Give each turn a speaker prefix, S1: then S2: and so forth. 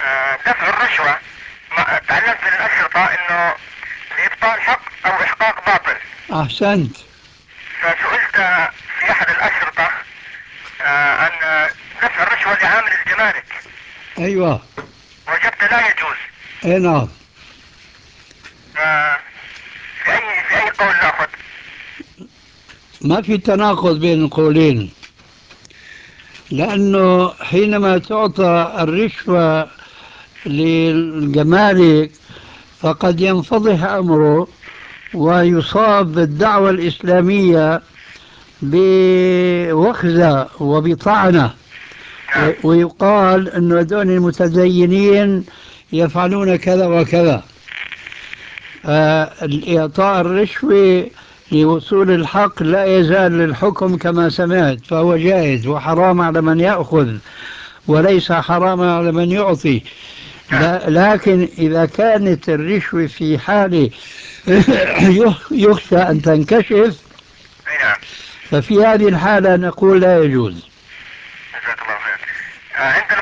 S1: دفع الرشوة. تعلمت من الأشرطة أنه لإبطال حق أو إحقاق باطل.
S2: أحسنت.
S1: فسئلت في أحد الأشرطة عن دفع الرشوة لعامل الجمارك،
S2: أيوة.
S1: وجدت لا يجوز.
S2: أي نعم.
S1: في أي قول نأخذ؟
S2: ما في تناقض بين القولين، لأنه حينما تعطى الرشوة للجمارك فقد ينفضح أمره ويصاب بالدعوة الإسلامية بوخزة وبطعنة،
S1: نعم.
S2: ويقال أن هذول المتدينين يفعلون كذا وكذا. إعطاء الرشوة لوصول الحق لا يزال للحكم كما سمعت، فهو جائز وحرام على من يأخذ وليس حرام على من يعطي.
S1: نعم.
S2: لكن إذا كانت الرشوة في حال يخشى أن تنكشف،
S1: أي نعم.
S2: ففي هذه الحالة نقول لا يجوز.
S1: جزاك الله خير. عندنا